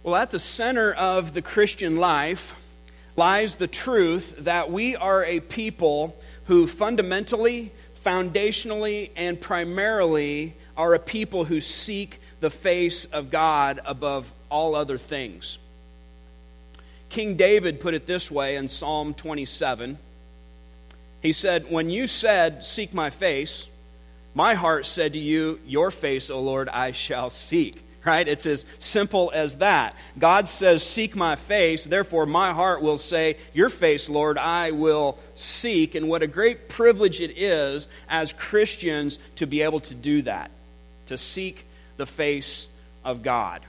Well, at the center of the Christian life lies the truth that we are a people who fundamentally, foundationally, and primarily are a people who seek the face of God above all other things. King David put it this way in Psalm 27. He said, "When you said, 'Seek my face,' my heart said to you, 'Your face, O Lord, I shall seek.'" Right? It's as simple as that. God says, "Seek my face," therefore my heart will say, "Your face, Lord, I will seek." And what a great privilege it is as Christians to be able to do that, to seek the face of God.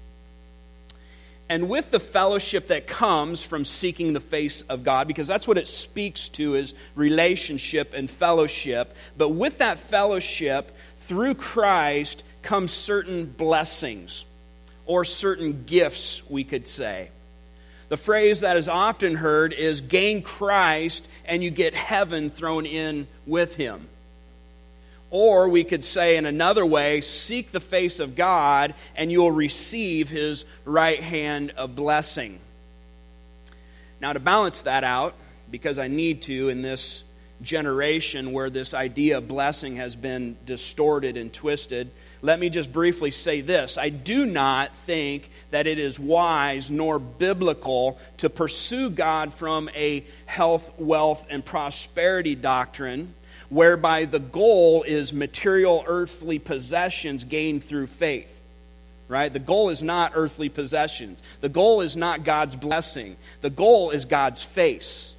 And with the fellowship that comes from seeking the face of God, because that's what it speaks to, is relationship and fellowship. But with that fellowship, through Christ, comes certain blessings, or certain gifts, we could say. The phrase that is often heard is, gain Christ and you get heaven thrown in with Him. Or we could say in another way, seek the face of God and you'll receive His right hand of blessing. Now, to balance that out, because I need to in this generation where this idea of blessing has been distorted and twisted, let me just briefly say this. I do not think that it is wise nor biblical to pursue God from a health, wealth, and prosperity doctrine whereby the goal is material earthly possessions gained through faith. Right? The goal is not earthly possessions. The goal is not God's blessing. The goal is God's face.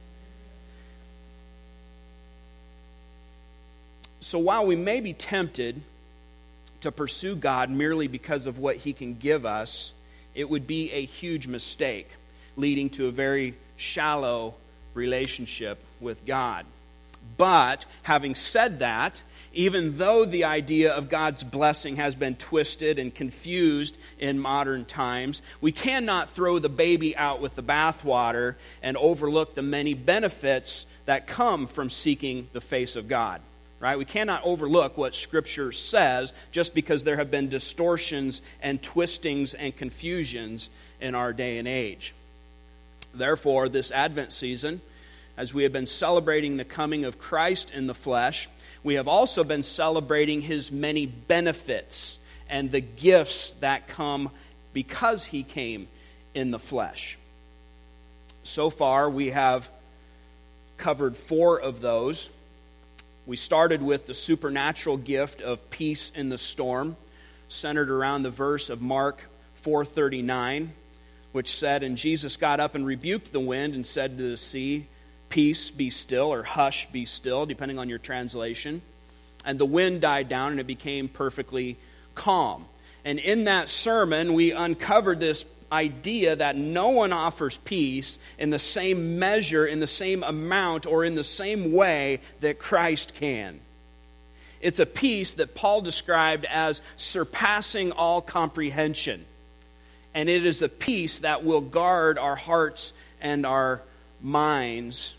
So while we may be tempted to pursue God merely because of what He can give us, it would be a huge mistake, leading to a very shallow relationship with God. But, having said that, even though the idea of God's blessing has been twisted and confused in modern times, we cannot throw the baby out with the bathwater and overlook the many benefits that come from seeking the face of God. Right? We cannot overlook what Scripture says just because there have been distortions and twistings and confusions in our day and age. Therefore, this Advent season, as we have been celebrating the coming of Christ in the flesh, we have also been celebrating His many benefits and the gifts that come because He came in the flesh. So far, we have covered 4 of those. We started with the supernatural gift of peace in the storm, centered around the verse of Mark 4:39, which said, "And Jesus got up and rebuked the wind and said to the sea, 'Peace, be still,' or 'Hush, be still,' depending on your translation. And the wind died down and it became perfectly calm." And in that sermon, we uncovered this idea that no one offers peace in the same measure, in the same amount, or in the same way that Christ can. It's a peace that Paul described as surpassing all comprehension. And it is a peace that will guard our hearts and our minds.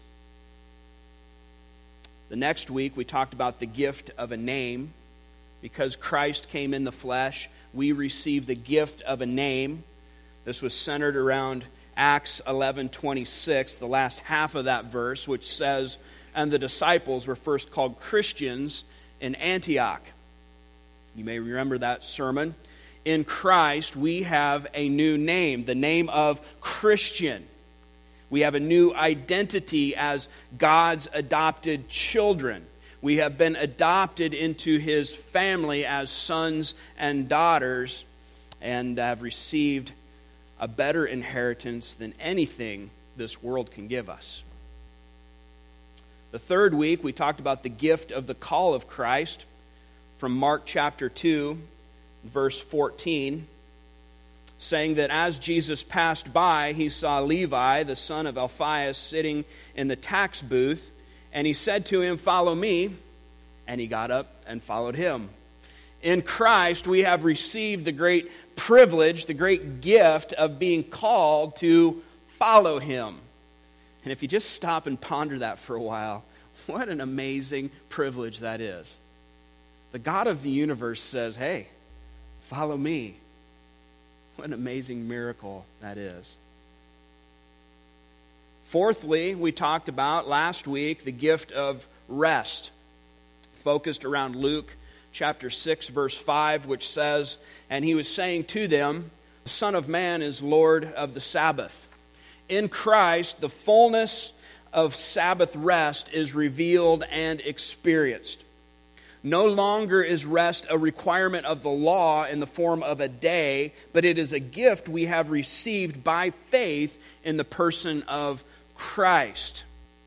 The next week, we talked about the gift of a name. Because Christ came in the flesh, we receive the gift of a name. This was centered around Acts 11:26, the last half of that verse, which says, "And the disciples were first called Christians in Antioch." You may remember that sermon. In Christ, we have a new name, the name of Christian. We have a new identity as God's adopted children. We have been adopted into His family as sons and daughters and have received a better inheritance than anything this world can give us. The third week, we talked about the gift of the call of Christ from Mark chapter 2, verse 14, saying that as Jesus passed by, He saw Levi, the son of Alphaeus, sitting in the tax booth, and He said to him, "Follow me," and he got up and followed Him. In Christ, we have received the great privilege, the great gift of being called to follow Him. And if you just stop and ponder that for a while, what an amazing privilege that is. The God of the universe says, "Hey, follow me. What an amazing miracle that is. Fourthly, we talked about last week the gift of rest, focused around Luke chapter 6, verse 5, which says, "And he was saying to them, the Son of Man is Lord of the Sabbath." In Christ, the fullness of Sabbath rest is revealed and experienced. No longer is rest a requirement of the law in the form of a day, but it is a gift we have received by faith in the person of Christ.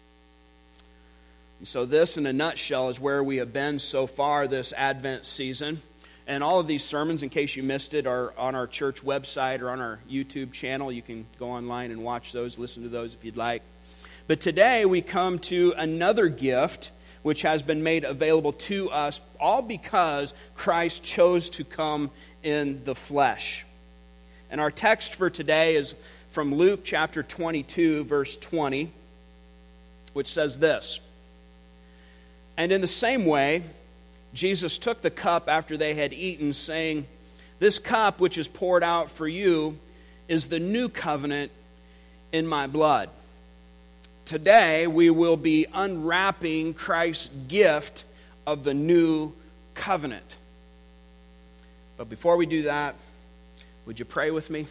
And so this, in a nutshell, is where we have been so far this Advent season. And all of these sermons, in case you missed it, are on our church website or on our YouTube channel. You can go online and watch those, listen to those if you'd like. But today we come to another gift which has been made available to us, all because Christ chose to come in the flesh. And our text for today is from Luke chapter 22, verse 20, which says this: "And in the same way, Jesus took the cup after they had eaten, saying, 'This cup which is poured out for you is the new covenant in my blood.'" Today, we will be unwrapping Christ's gift of the new covenant. But before we do that, would you pray with me?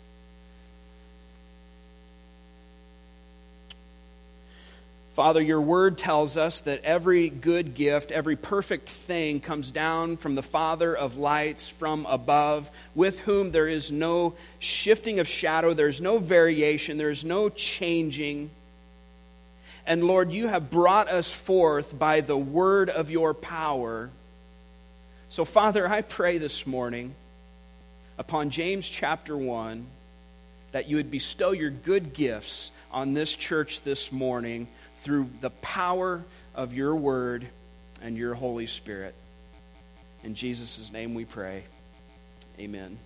Father, your word tells us that every good gift, every perfect thing comes down from the Father of lights from above, with whom there is no shifting of shadow, there is no variation, there is no changing. And Lord, you have brought us forth by the word of your power. So Father, I pray this morning upon James chapter 1 that you would bestow your good gifts on this church this morning through the power of your word and your Holy Spirit. In Jesus' name we pray. Amen.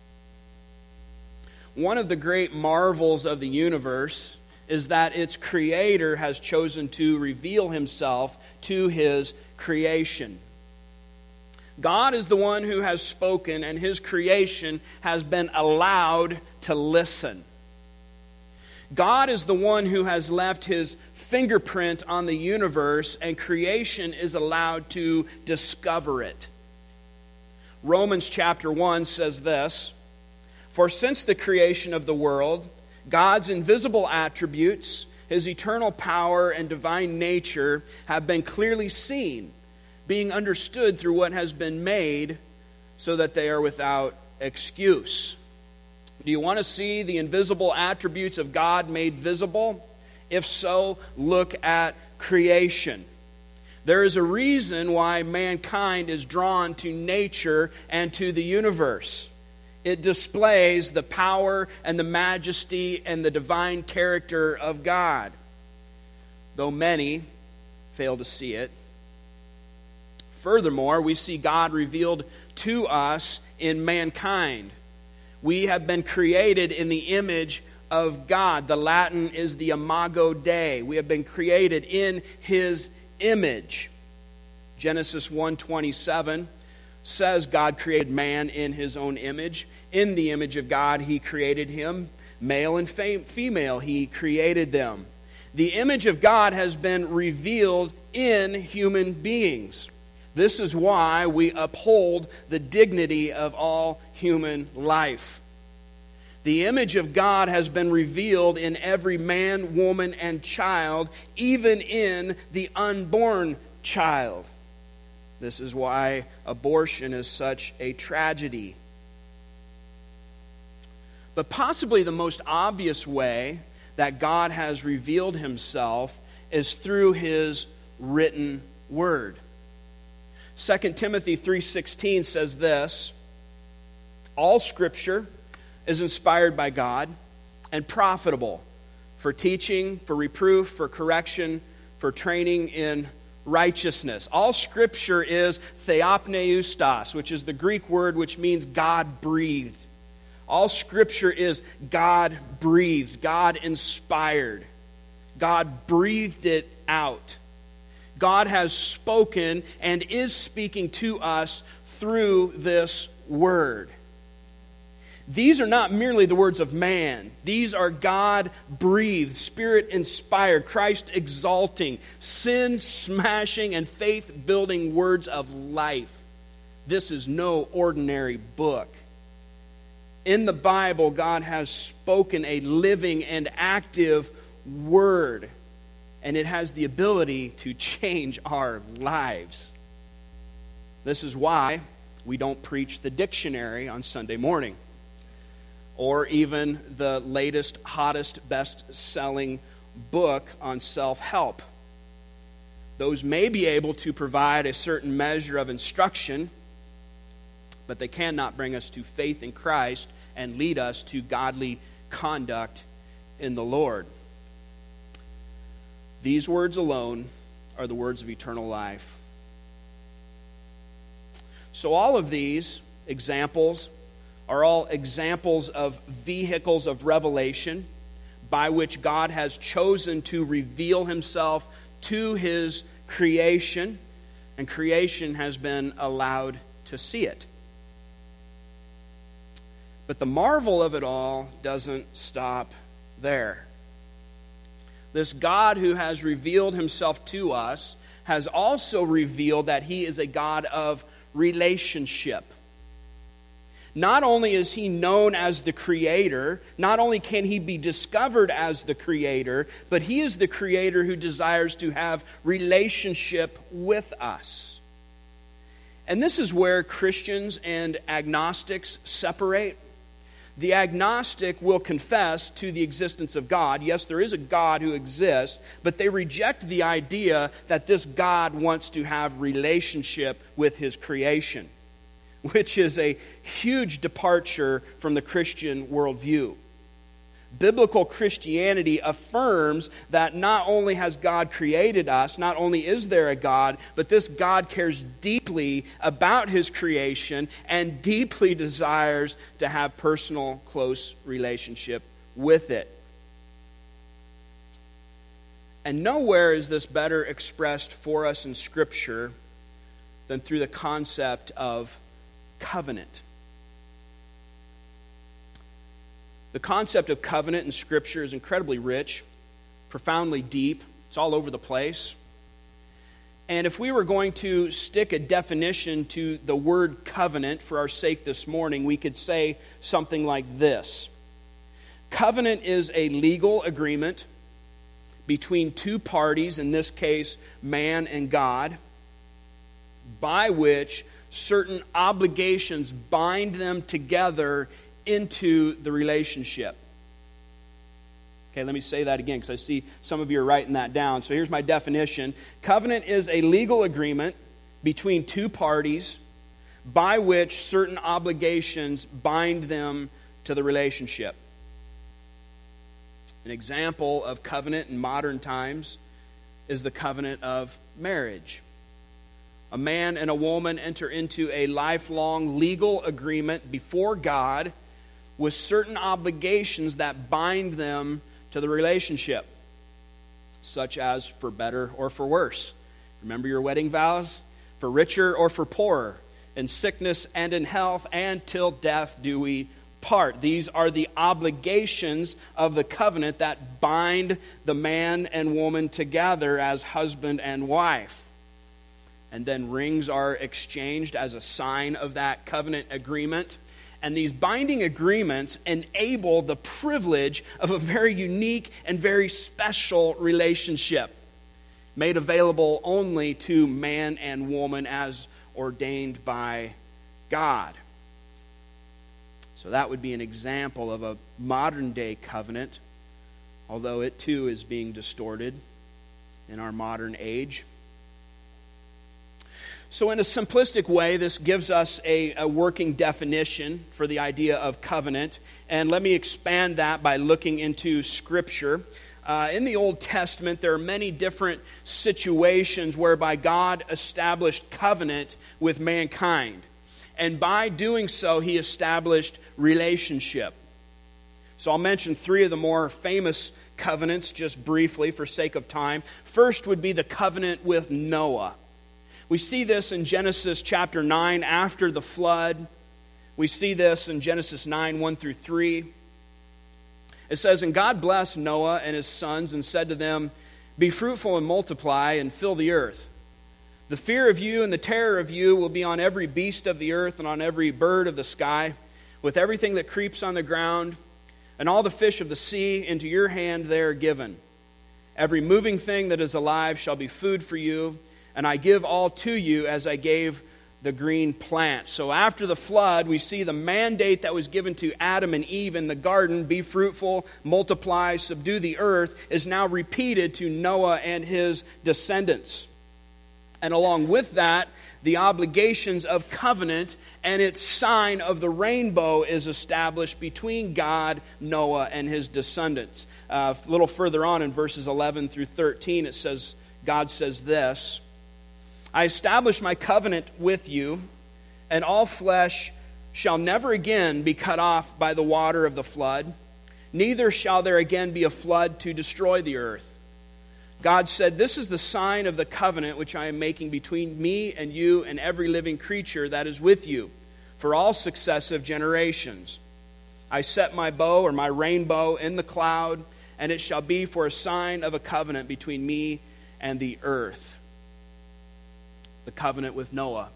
One of the great marvels of the universe is that its creator has chosen to reveal himself to his creation. God is the one who has spoken, and his creation has been allowed to listen. God is the one who has left his fingerprint on the universe, and creation is allowed to discover it. Romans chapter 1 says this: "For since the creation of the world, God's invisible attributes, his eternal power and divine nature have been clearly seen, being understood through what has been made, so that they are without excuse." Do you want to see the invisible attributes of God made visible? If so, look at creation. There is a reason why mankind is drawn to nature and to the universe. It displays the power and the majesty and the divine character of God, though many fail to see it. Furthermore, we see God revealed to us in mankind. We have been created in the image of God. The Latin is the imago Dei. We have been created in his image. Genesis 1:27 says God created man in his own image. In the image of God he created him. Male and female he created them. The image of God has been revealed in human beings. This is why we uphold the dignity of all human life. The image of God has been revealed in every man, woman, and child, even in the unborn child. This is why abortion is such a tragedy. But possibly the most obvious way that God has revealed himself is through his written word. 2 Timothy 3:16 says this: "All Scripture is inspired by God and profitable for teaching, for reproof, for correction, for training in righteousness." All Scripture is theopneustos, which is the Greek word which means God-breathed. All Scripture is God-breathed, God-inspired. God breathed it out. God has spoken and is speaking to us through this word. These are not merely the words of man. These are God-breathed, Spirit-inspired, Christ-exalting, sin-smashing, and faith-building words of life. This is no ordinary book. In the Bible, God has spoken a living and active word, and it has the ability to change our lives. This is why we don't preach the dictionary on Sunday morning, or even the latest, hottest, best-selling book on self-help. Those may be able to provide a certain measure of instruction, but they cannot bring us to faith in Christ and lead us to godly conduct in the Lord. These words alone are the words of eternal life. So all of these examples are all examples of vehicles of revelation by which God has chosen to reveal himself to his creation, and creation has been allowed to see it. But the marvel of it all doesn't stop there. This God who has revealed himself to us has also revealed that he is a God of relationship. Not only is he known as the Creator, not only can he be discovered as the Creator, but he is the Creator who desires to have relationship with us. And this is where Christians and agnostics separate. The agnostic will confess to the existence of God. Yes, there is a God who exists, but they reject the idea that this God wants to have relationship with his creation, which is a huge departure from the Christian worldview. Biblical Christianity affirms that not only has God created us, not only is there a God, but this God cares deeply about his creation and deeply desires to have personal, close relationship with it. And nowhere is this better expressed for us in Scripture than through the concept of covenant. The concept of covenant in Scripture is incredibly rich, profoundly deep. It's all over the place. And if we were going to stick a definition to the word covenant for our sake this morning, we could say something like this. Covenant is a legal agreement between two parties, in this case, man and God, by which certain obligations bind them together into the relationship. Okay, let me say that again because I see some of you are writing that down. So here's my definition. Covenant is a legal agreement between two parties by which certain obligations bind them to the relationship. An example of covenant in modern times is the covenant of marriage. A man and a woman enter into a lifelong legal agreement before God with certain obligations that bind them to the relationship, such as for better or for worse. Remember your wedding vows? For richer or for poorer, in sickness and in health, and till death do we part. These are the obligations of the covenant that bind the man and woman together as husband and wife. And then rings are exchanged as a sign of that covenant agreement. And these binding agreements enable the privilege of a very unique and very special relationship, made available only to man and woman as ordained by God. So that would be an example of a modern-day covenant, although it too is being distorted in our modern age. So in a simplistic way, this gives us a working definition for the idea of covenant. And let me expand that by looking into Scripture. In the Old Testament, there are many different situations whereby God established covenant with mankind. And by doing so, he established relationship. So I'll mention three of the more famous covenants just briefly for sake of time. First would be the covenant with Noah. We see this in Genesis chapter 9 after the flood. We see this in Genesis 9, 1 through 3. It says, "And God blessed Noah and his sons and said to them, 'Be fruitful and multiply and fill the earth. The fear of you and the terror of you will be on every beast of the earth and on every bird of the sky, with everything that creeps on the ground, and all the fish of the sea into your hand they are given. Every moving thing that is alive shall be food for you, and I give all to you as I gave the green plant.'" So after the flood, we see the mandate that was given to Adam and Eve in the garden, be fruitful, multiply, subdue the earth, is now repeated to Noah and his descendants. And along with that, the obligations of covenant and its sign of the rainbow is established between God, Noah, and his descendants. A little further on in verses 11 through 13, it says, God says this, "I establish my covenant with you, and all flesh shall never again be cut off by the water of the flood, neither shall there again be a flood to destroy the earth. God said, 'This is the sign of the covenant which I am making between me and you and every living creature that is with you for all successive generations. I set my bow,' or my rainbow, 'in the cloud, and it shall be for a sign of a covenant between me and the earth.'" The covenant with Noah.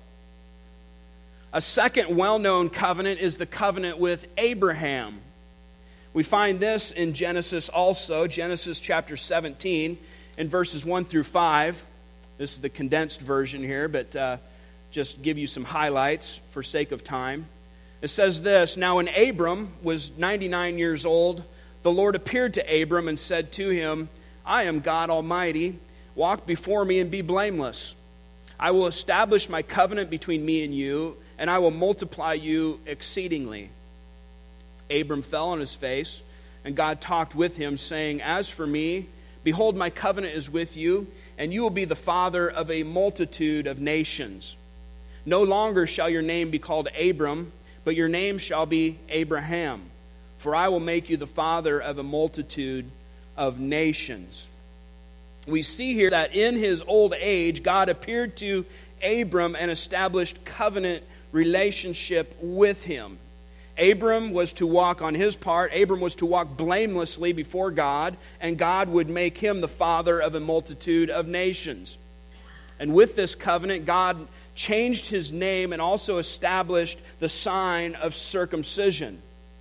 A second well-known covenant is the covenant with Abraham. We find this in Genesis also, Genesis chapter 17, in verses 1 through 5. This is the condensed version here, but just give you some highlights for sake of time. It says this, "Now when Abram was 99 years old, the Lord appeared to Abram and said to him, 'I am God Almighty. Walk before me and be blameless. I will establish my covenant between me and you, and I will multiply you exceedingly.' Abram fell on his face, and God talked with him, saying, 'As for me, behold, my covenant is with you, and you will be the father of a multitude of nations. No longer shall your name be called Abram, but your name shall be Abraham, for I will make you the father of a multitude of nations.'" We see here that in his old age, God appeared to Abram and established covenant relationship with him. Abram was to walk on his part. Abram was to walk blamelessly before God, and God would make him the father of a multitude of nations. And with this covenant, God changed his name and also established the sign of circumcision,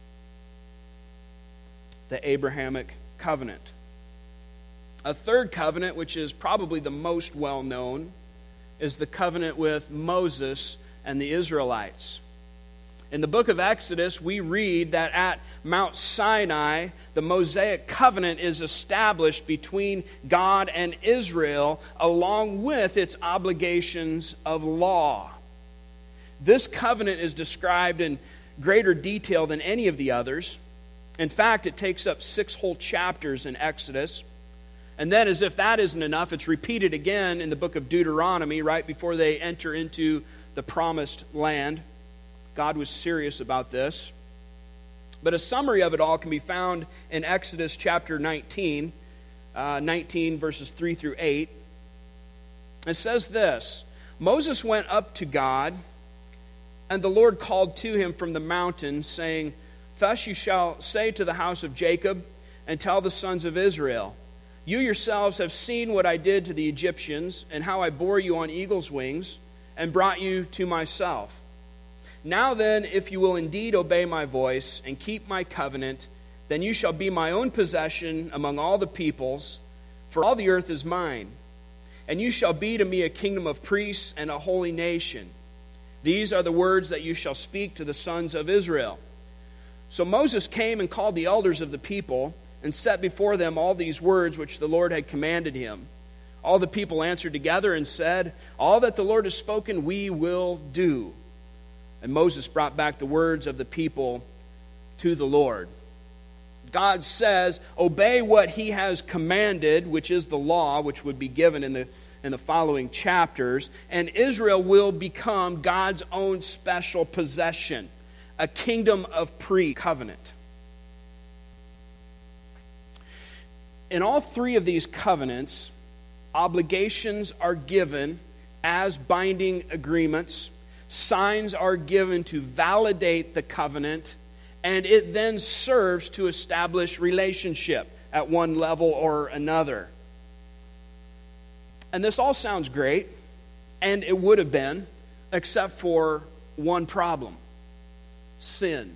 the Abrahamic covenant. A third covenant, which is probably the most well-known, is the covenant with Moses and the Israelites. In the book of Exodus, we read that at Mount Sinai, the Mosaic covenant is established between God and Israel, along with its obligations of law. This covenant is described in greater detail than any of the others. In fact, it takes up 6 whole chapters in Exodus. And then, as if that isn't enough, it's repeated again in the book of Deuteronomy, right before they enter into the promised land. God was serious about this. But a summary of it all can be found in Exodus chapter 19, 19 verses 3 through 8. It says this, "Moses went up to God, and the Lord called to him from the mountain, saying, 'Thus you shall say to the house of Jacob, and tell the sons of Israel, you yourselves have seen what I did to the Egyptians, and how I bore you on eagle's wings, and brought you to myself. Now then, if you will indeed obey my voice and keep my covenant, then you shall be my own possession among all the peoples, for all the earth is mine. And you shall be to me a kingdom of priests and a holy nation. These are the words that you shall speak to the sons of Israel.' So Moses came and called the elders of the people, and set before them all these words which the Lord had commanded him. All the people answered together and said, 'All that the Lord has spoken we will do.' And Moses brought back the words of the people to the Lord." God says, obey what he has commanded, which is the law, which would be given in the following chapters, and Israel will become God's own special possession, a kingdom of pre-covenant. In all 3 of these covenants, obligations are given as binding agreements, Signs are given to validate the covenant, and it then serves to establish relationship at one level or another. And this all sounds great, and it would have been, except for one problem: sin.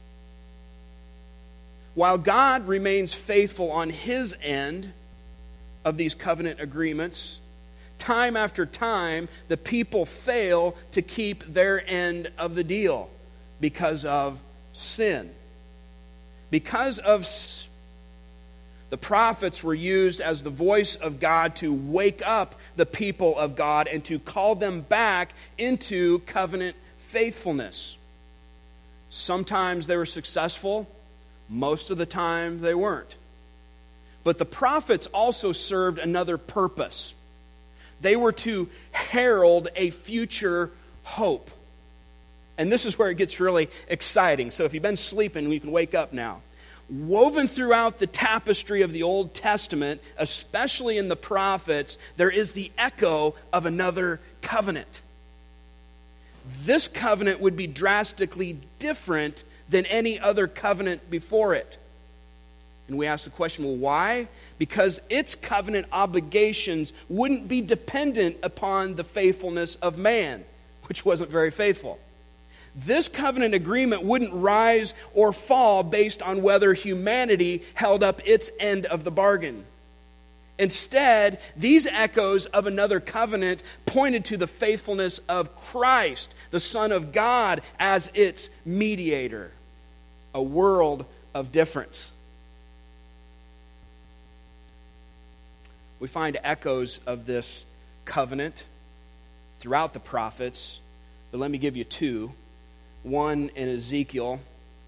While God remains faithful on His end of these covenant agreements, time after time, the people fail to keep their end of the deal because of sin. Because of the prophets were used as the voice of God to wake up the people of God and to call them back into covenant faithfulness. Sometimes they were successful, most of the time they weren't. But the prophets also served another purpose. They were to herald a future hope. And this is where it gets really exciting. So if you've been sleeping, you can wake up now. Woven throughout the tapestry of the Old Testament, especially in the prophets, there is the echo of another covenant. This covenant would be drastically different than any other covenant before it. And we ask the question, well, why? Because its covenant obligations wouldn't be dependent upon the faithfulness of man, which wasn't very faithful. This covenant agreement wouldn't rise or fall based on whether humanity held up its end of the bargain. Instead, these echoes of another covenant pointed to the faithfulness of Christ, the Son of God, as its mediator. A world of difference. We find echoes of this covenant throughout the prophets, but let me give you two. One in Ezekiel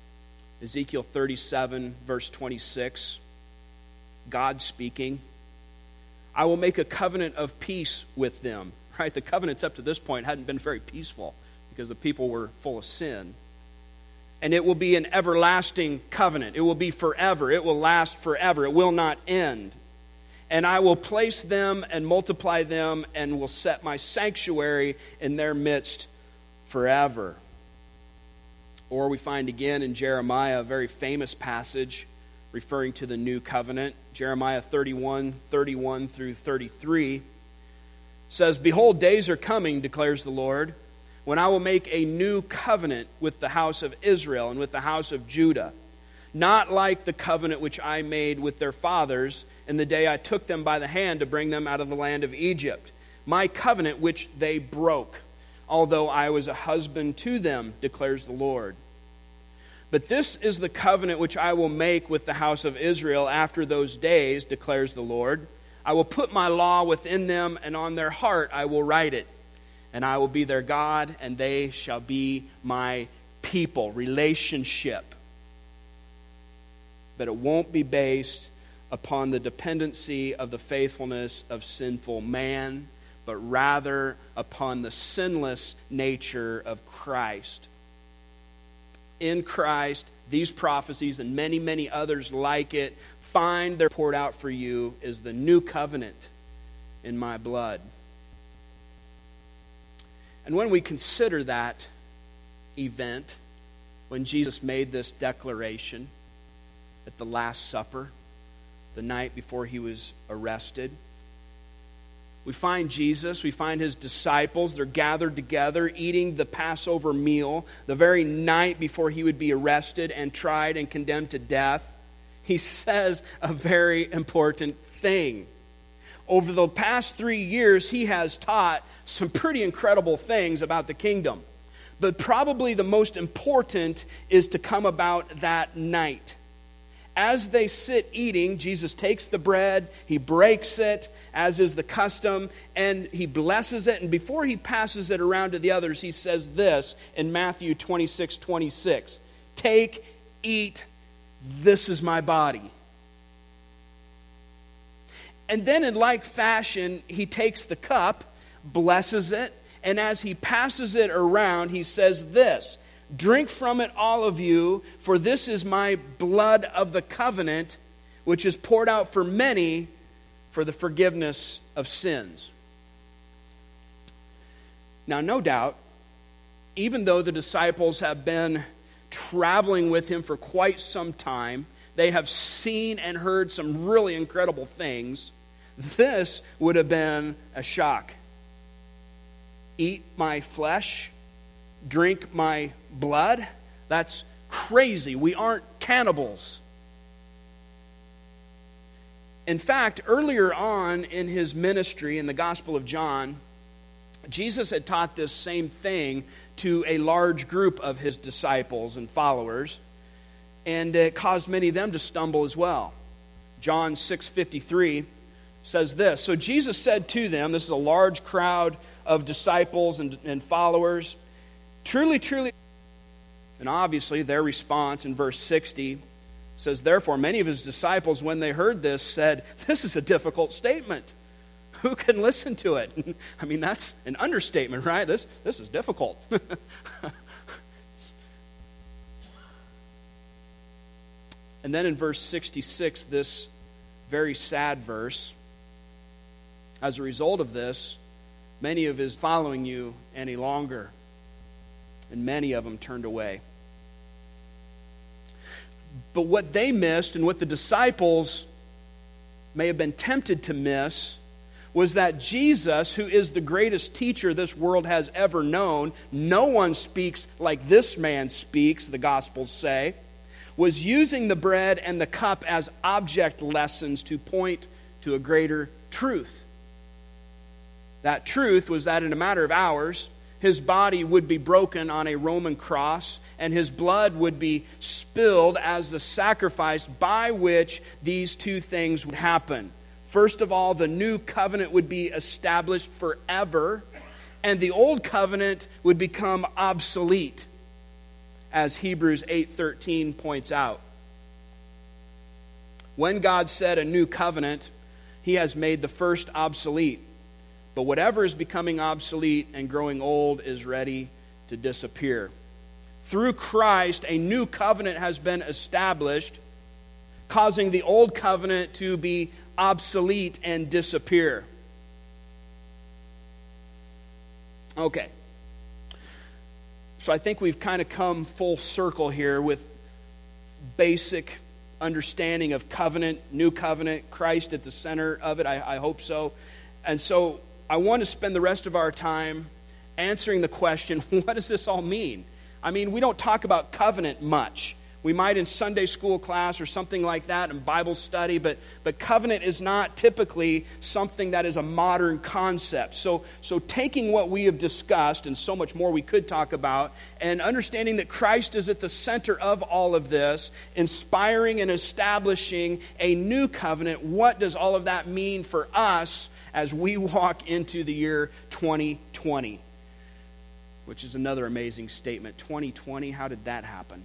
37, verse 26. God speaking, I will make a covenant of peace with them. Right? The covenants up to this point hadn't been very peaceful because the people were full of sin. And it will be an everlasting covenant. It will be forever. It will last forever. It will not end. And I will place them and multiply them and will set my sanctuary in their midst forever. Or we find again in Jeremiah a very famous passage referring to the new covenant. Jeremiah 31 through 33 says, Behold, days are coming, declares the Lord, when I will make a new covenant with the house of Israel and with the house of Judah, not like the covenant which I made with their fathers in the day I took them by the hand to bring them out of the land of Egypt, my covenant which they broke, although I was a husband to them, declares the Lord. But this is the covenant which I will make with the house of Israel after those days, declares the Lord. I will put my law within them, and on their heart I will write it. And I will be their God, and they shall be my people. Relationship. But it won't be based upon the dependency of the faithfulness of sinful man, but rather upon the sinless nature of Christ. In Christ, these prophecies and many, many others like it find their poured out for you is the new covenant in my blood. And when we consider that event, when Jesus made this declaration at the Last Supper, the night before he was arrested, we find Jesus, we find his disciples, they're gathered together eating the Passover meal the very night before he would be arrested and tried and condemned to death. He says a very important thing. Over the past 3 years, he has taught some pretty incredible things about the kingdom. But probably the most important is to come about that night. As they sit eating, Jesus takes the bread, he breaks it, as is the custom, and he blesses it. And before he passes it around to the others, he says this in Matthew 26:26. Take, eat, this is my body. And then in like fashion, he takes the cup, blesses it, and as he passes it around, he says this. Drink from it, all of you, for this is my blood of the covenant, which is poured out for many for the forgiveness of sins. Now, no doubt, even though the disciples have been traveling with him for quite some time, they have seen and heard some really incredible things, this would have been a shock. Eat my flesh, drink my blood? That's crazy. We aren't cannibals. In fact, earlier on in his ministry in the Gospel of John, Jesus had taught this same thing to a large group of his disciples and followers, and it caused many of them to stumble as well. John 6:53 says this, "So Jesus said to them," this is a large crowd of disciples and followers, "Truly, truly," and obviously their response in verse 60 says, "Therefore many of his disciples, when they heard this, said, 'This is a difficult statement. Who can listen to it?'" I mean, that's an understatement, right? This is difficult. And then in verse 66, this very sad verse, "As a result of this, many of his following you any longer, and many of them turned away." But what they missed, and what the disciples may have been tempted to miss, was that Jesus, who is the greatest teacher this world has ever known, no one speaks like this man speaks, the Gospels say, was using the bread and the cup as object lessons to point to a greater truth. That truth was that in a matter of hours, his body would be broken on a Roman cross, and his blood would be spilled as the sacrifice by which these two things would happen. First of all, the new covenant would be established forever, and the old covenant would become obsolete, as Hebrews 8:13 points out. When God said a new covenant, he has made the first obsolete. But whatever is becoming obsolete and growing old is ready to disappear. Through Christ, a new covenant has been established, causing the old covenant to be obsolete and disappear. Okay. So I think we've kind of come full circle here with basic understanding of covenant, new covenant, Christ at the center of it. I hope so. And so I want to spend the rest of our time answering the question, what does this all mean? I mean, we don't talk about covenant much. We might in Sunday school class or something like that in Bible study, but covenant is not typically something that is a modern concept. So taking what we have discussed, and so much more we could talk about, and understanding that Christ is at the center of all of this, inspiring and establishing a new covenant, what does all of that mean for us as we walk into the year 2020? Which is another amazing statement. 2020, how did that happen?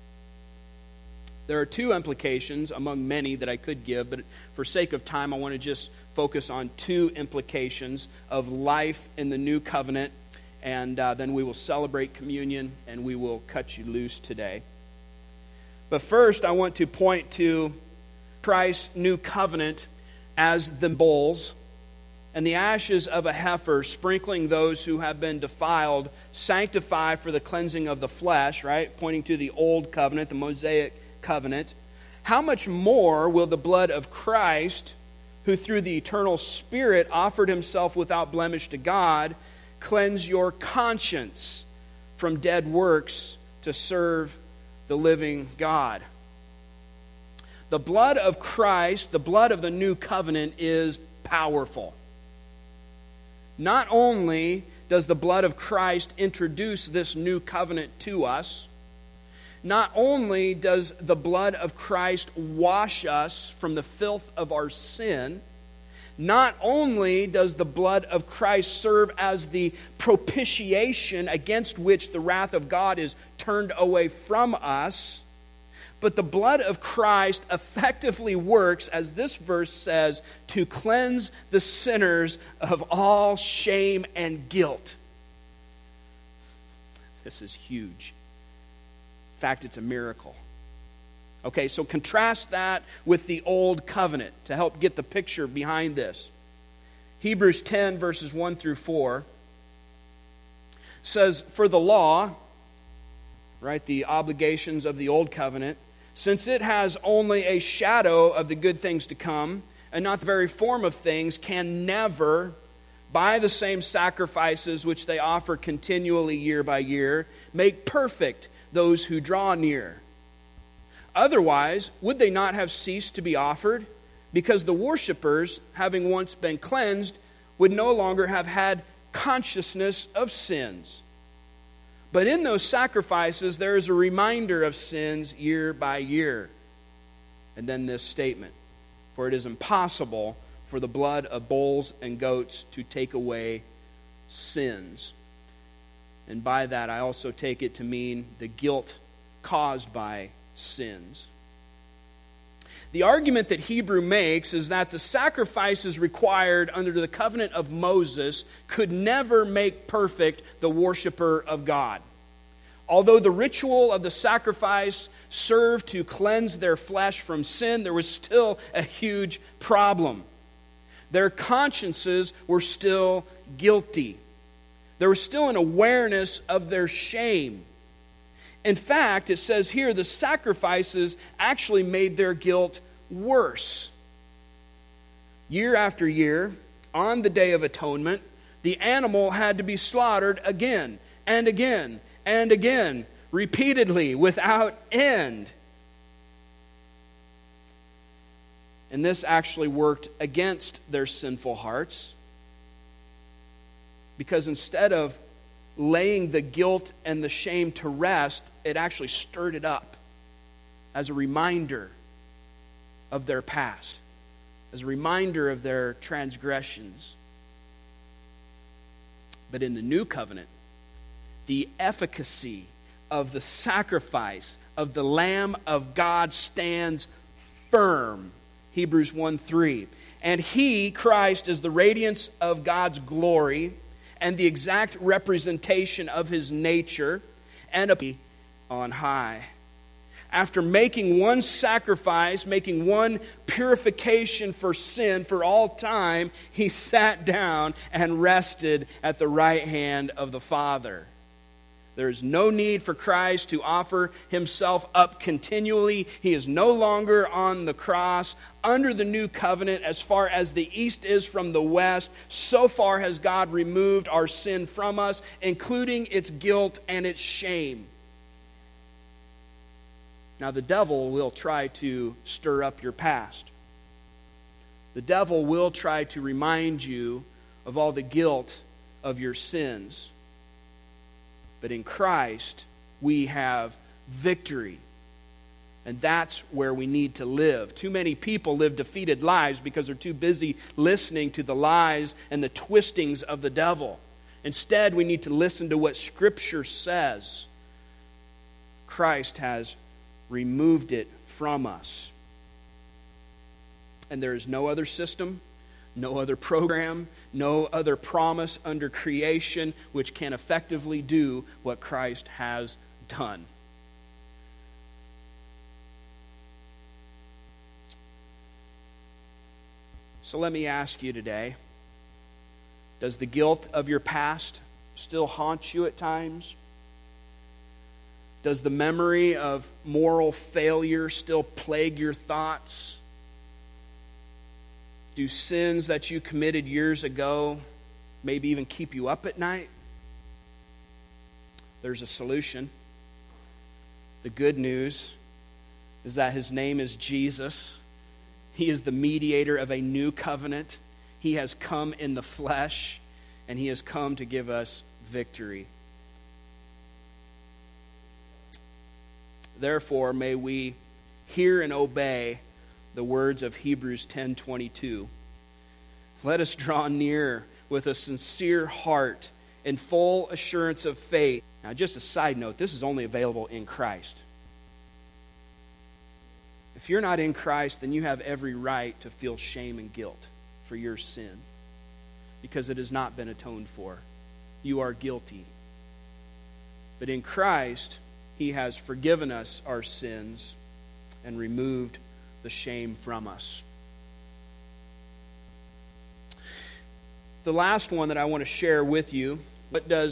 There are two implications among many that I could give, but for sake of time, I want to just focus on two implications of life in the new covenant, and then we will celebrate communion and we will cut you loose today. But first, I want to point to Christ's new covenant as the bowls and the ashes of a heifer, sprinkling those who have been defiled, sanctify for the cleansing of the flesh, right? Pointing to the old covenant, the Mosaic covenant. How much more will the blood of Christ, who through the eternal Spirit offered himself without blemish to God, cleanse your conscience from dead works to serve the living God? The blood of Christ, the blood of the new covenant, is powerful. Not only does the blood of Christ introduce this new covenant to us, not only does the blood of Christ wash us from the filth of our sin, not only does the blood of Christ serve as the propitiation against which the wrath of God is turned away from us, but the blood of Christ effectively works, as this verse says, to cleanse the sinners of all shame and guilt. This is huge. In fact, it's a miracle. Okay, so contrast that with the old covenant to help get the picture behind this. Hebrews 10, verses 1 through 4 says, for the law, right, the obligations of the old covenant, since it has only a shadow of the good things to come, and not the very form of things, can never, by the same sacrifices which they offer continually year by year, make perfect those who draw near. Otherwise, would they not have ceased to be offered? Because the worshippers, having once been cleansed, would no longer have had consciousness of sins. But in those sacrifices, there is a reminder of sins year by year. And then this statement, for it is impossible for the blood of bulls and goats to take away sins. And by that, I also take it to mean the guilt caused by sins. The argument that Hebrew makes is that the sacrifices required under the covenant of Moses could never make perfect the worshiper of God. Although the ritual of the sacrifice served to cleanse their flesh from sin, there was still a huge problem. Their consciences were still guilty. There was still an awareness of their shame. In fact, it says here, the sacrifices actually made their guilt worse. Year after year, on the Day of Atonement, the animal had to be slaughtered again and again and again, repeatedly, without end. And this actually worked against their sinful hearts, because instead of laying the guilt and the shame to rest, it actually stirred it up as a reminder of their past, as a reminder of their transgressions. But in the new covenant, the efficacy of the sacrifice of the Lamb of God stands firm. Hebrews 1:3. And He, Christ, is the radiance of God's glory and the exact representation of His nature, and on high. After making one sacrifice, making one purification for sin for all time, He sat down and rested at the right hand of the Father. There is no need for Christ to offer Himself up continually. He is no longer on the cross. Under the new covenant, as far as the east is from the west, so far has God removed our sin from us, including its guilt and its shame. Now, the devil will try to stir up your past. The devil will try to remind you of all the guilt of your sins. But in Christ, we have victory. And that's where we need to live. Too many people live defeated lives because they're too busy listening to the lies and the twistings of the devil. Instead, we need to listen to what Scripture says. Christ has removed it from us. And there is no other system, no other program, no other promise under creation which can effectively do what Christ has done. So let me ask you today, does the guilt of your past still haunt you at times? Does the memory of moral failure still plague your thoughts? Do sins that you committed years ago maybe even keep you up at night? There's a solution. The good news is that His name is Jesus. He is the mediator of a new covenant. He has come in the flesh, and He has come to give us victory. Therefore, may we hear and obey the words of Hebrews 10:22. Let us draw near with a sincere heart and full assurance of faith. Now, just a side note, this is only available in Christ. If you're not in Christ, then you have every right to feel shame and guilt for your sin, because it has not been atoned for. You are guilty. But in Christ, He has forgiven us our sins and removed the shame from us. The last one that I want to share with you, what does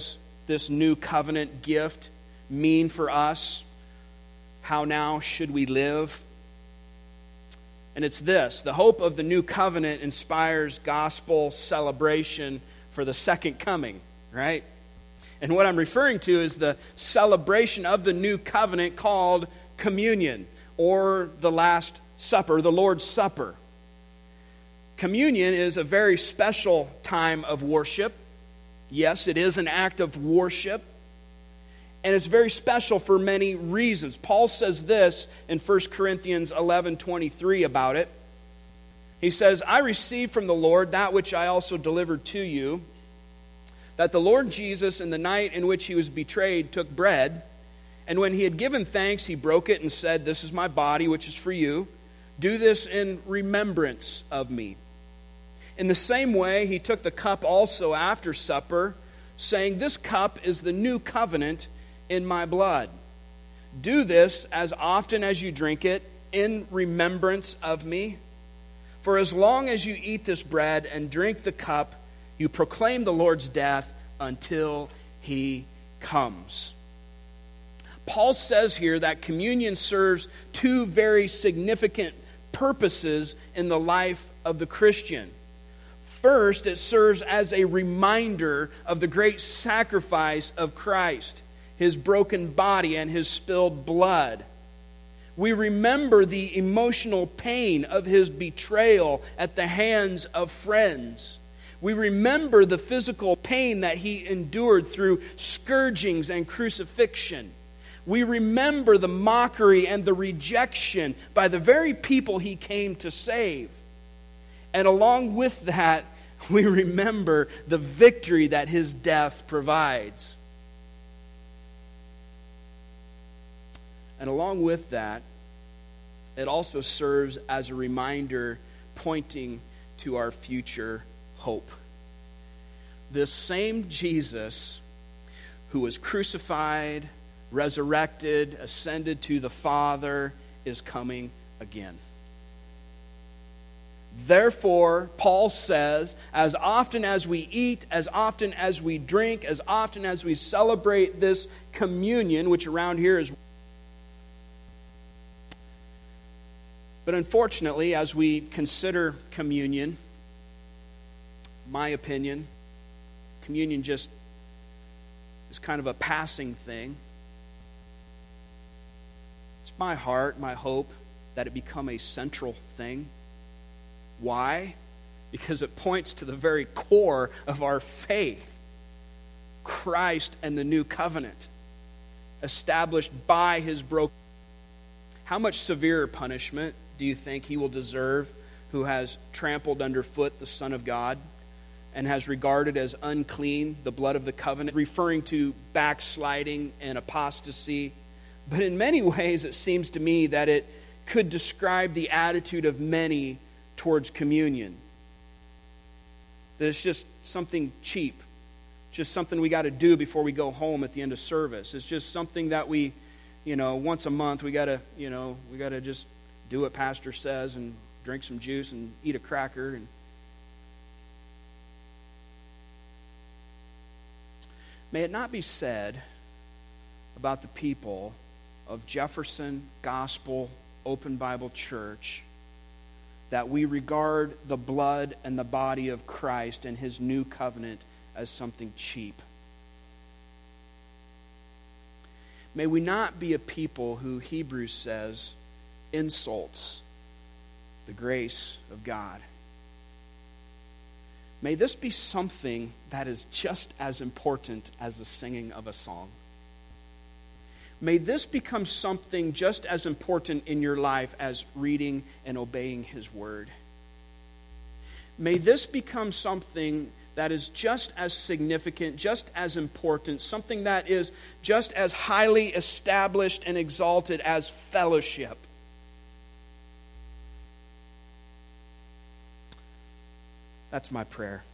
this new covenant gift mean for us? How now should we live? And it's this: the hope of the new covenant inspires gospel celebration for the second coming, right? And what I'm referring to is the celebration of the new covenant called communion, or the Last Supper, the Lord's Supper. Communion is a very special time of worship. Yes, it is an act of worship. And it's very special for many reasons. Paul says this in 1 Corinthians 11:23 about it. He says, I received from the Lord that which I also delivered to you, that the Lord Jesus, in the night in which he was betrayed, took bread, and when he had given thanks, he broke it and said, This is my body, which is for you. Do this in remembrance of me. In the same way, he took the cup also after supper, saying, This cup is the new covenant in my blood. Do this as often as you drink it in remembrance of me. For as long as you eat this bread and drink the cup, you proclaim the Lord's death until he comes. Paul says here that communion serves two very significant purposes in the life of the Christian. First, it serves as a reminder of the great sacrifice of Christ, his broken body and his spilled blood. We remember the emotional pain of his betrayal at the hands of friends. We remember the physical pain that he endured through scourgings and crucifixion. We remember the mockery and the rejection by the very people he came to save. And along with that, we remember the victory that his death provides. And along with that, it also serves as a reminder pointing to our future hope. This same Jesus who was crucified, resurrected, ascended to the Father, is coming again. Therefore, Paul says, as often as we eat, as often as we drink, as often as we celebrate this communion, which around here is... But unfortunately, as we consider communion, my opinion, communion just is kind of a passing thing. It's my heart, my hope, that it become a central thing. Why? Because it points to the very core of our faith. Christ and the new covenant, established by his broken. How much severer punishment do you think he will deserve who has trampled underfoot the Son of God and has regarded as unclean the blood of the covenant, referring to backsliding and apostasy? But in many ways, it seems to me that it could describe the attitude of many towards communion. That it's just something cheap, just something we got to do before we go home at the end of service. It's just something that we, once a month we got to just do what pastor says and drink some juice and eat a cracker. And may it not be said about the people of Jefferson Gospel Open Bible Church that we regard the blood and the body of Christ and his new covenant as something cheap. May we not be a people who Hebrews says insults the grace of God. May this be something that is just as important as the singing of a song. May this become something just as important in your life as reading and obeying his word. May this become something that is just as significant, just as important, something that is just as highly established and exalted as fellowship. That's my prayer.